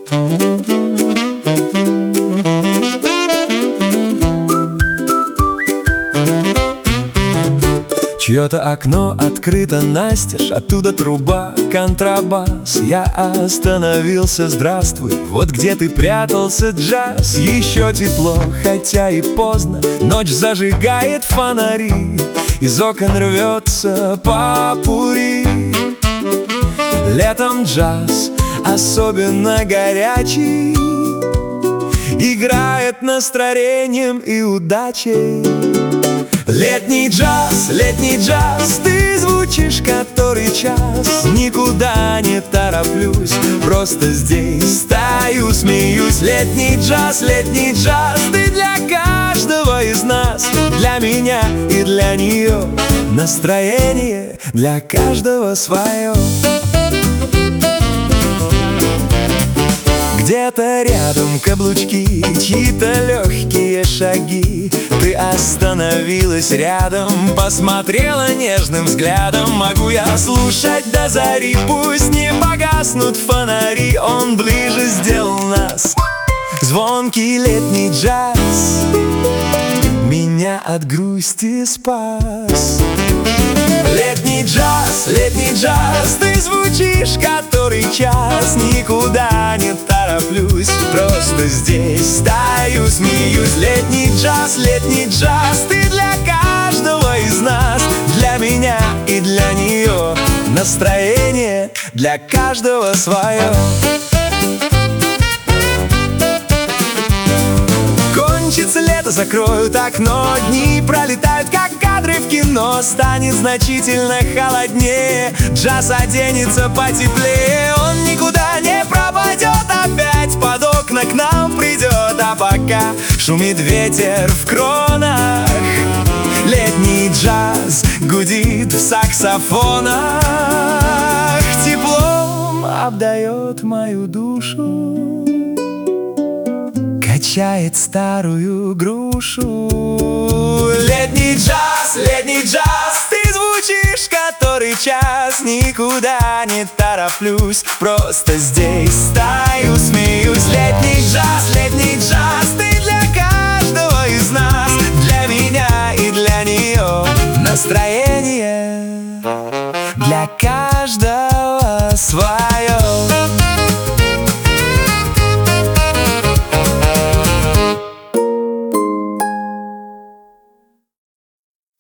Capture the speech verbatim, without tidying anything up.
Чье-то окно открыто настежь, оттуда труба, контрабас. Я остановился, здравствуй, вот где ты прятался, джаз. Еще тепло, хотя и поздно, ночь зажигает фонари, из окон рвется попурри. Летом джаз, особенно горячий, играет настроением и удачей. Летний джаз, летний джаз, ты звучишь который час. Никуда не тороплюсь, просто здесь стою, смеюсь. Летний джаз, летний джаз, ты для каждого из нас, для меня и для нее. Настроение для каждого свое. Где-то рядом каблучки, чьи-то легкие шаги. Ты остановилась рядом, посмотрела нежным взглядом. Могу я слушать до зари, пусть не погаснут фонари. Он ближе сделал нас, звонкий летний джаз меня от грусти спас. Летний джаз, летний джаз, ты звучишь который час. Никуда не тороплюсь, просто здесь стою, смеюсь. Летний джаз, летний джаз, ты для каждого из нас, для меня и для нее. Настроение для каждого свое. Кончится лето, закроют окно, дни пролетают, как кадры в кино. Станет значительно холоднее, джаз оденется потеплее. Он никуда не пропадет, опять под окна к нам придет. А пока шумит ветер в кронах, летний джаз гудит в саксофонах. Теплом обдает мою душу, качает старую грушу. Летний джаз, летний джаз, ты звучишь который час. Никуда не тороплюсь, просто здесь стою, смеюсь. Летний джаз, летний джаз, ты для каждого из нас, для меня и для нее. Настроение для каждого свое.